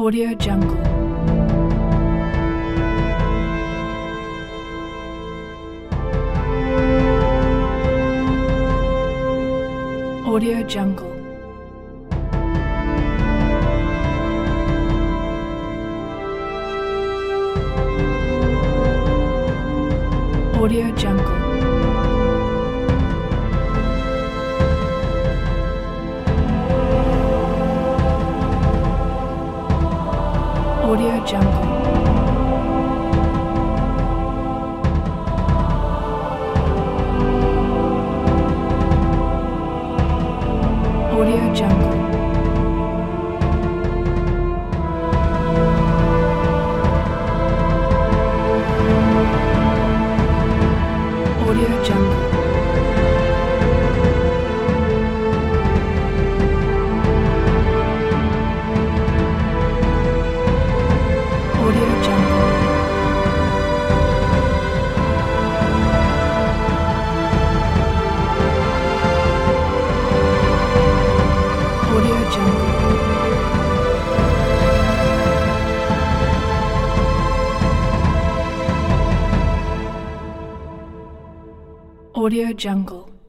Audio Jungle. Audio Jungle. Audio Jungle. Audio Jungle. Audio Jungle. Audio Jungle. Audio Jungle. Audio Jungle. Audio Jungle.